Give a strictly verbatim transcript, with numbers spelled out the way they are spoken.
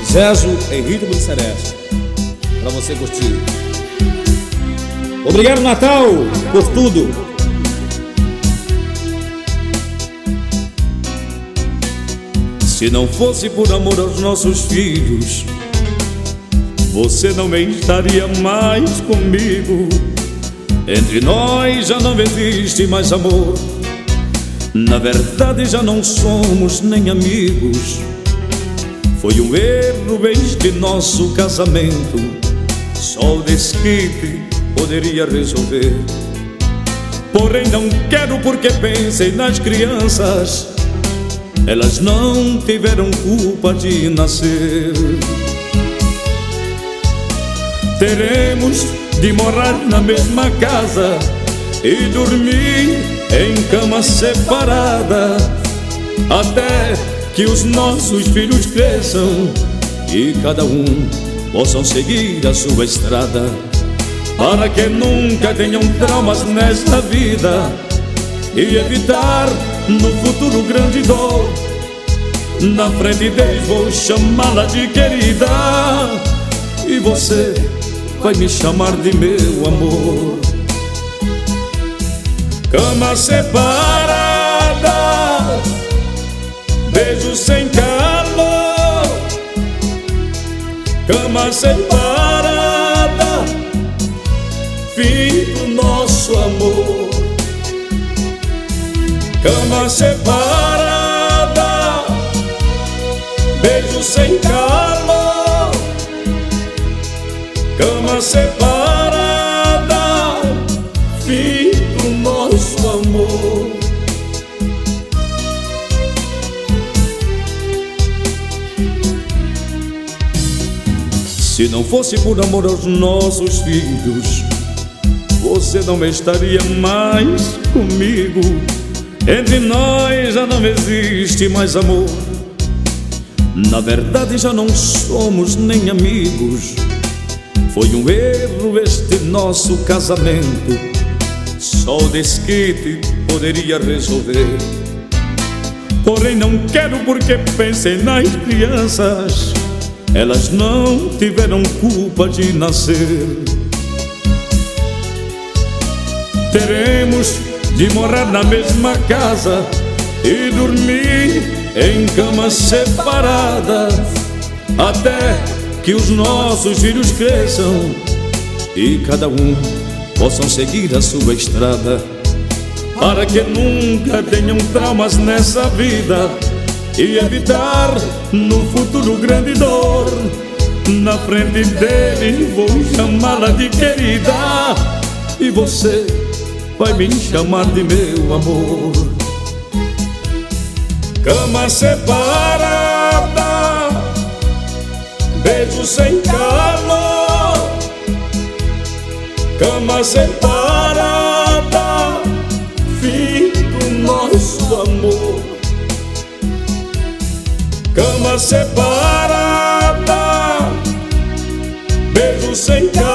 Sérgio em ritmo de seresta, pra você curtir. Obrigado, Natal, por tudo. Se não fosse por amor aos nossos filhos, você não estaria mais comigo. Entre nós já não existe mais amor. Na verdade já não somos nem amigos. Foi um erro este nosso casamento. Só o desquite poderia resolver. Porém não quero porque pensei nas crianças. Elas não tiveram culpa de nascer. Teremos de morar na mesma casa e dormir em cama separada, até que os nossos filhos cresçam e cada um possam seguir a sua estrada, para que nunca tenham traumas nesta vida e evitar no futuro grande dor. Na frente deles vou chamá-la de querida, e você vai me chamar de meu amor. Cama separada, beijo sem calor. Cama separada, fim do nosso amor. Cama separada, beijo sem calor. Cama separada, fim do nosso amor. Se não fosse por amor aos nossos filhos, você não estaria mais comigo. Entre nós já não existe mais amor. Na verdade já não somos nem amigos. Foi um erro este nosso casamento. Só o desquite poderia resolver. Porém não quero porque pensei nas crianças. Elas não tiveram culpa de nascer. Teremos de morar na mesma casa e dormir em camas separadas, até que os nossos filhos cresçam e cada um possam seguir a sua estrada, para que nunca tenham traumas nessa vida e evitar no futuro grande dor. Na frente dele vou chamá-la de querida, e você vai me chamar de meu amor. Cama separada, beijo sem calor. Cama separada, fim do nosso amor. Cama separada, beijo sem calor.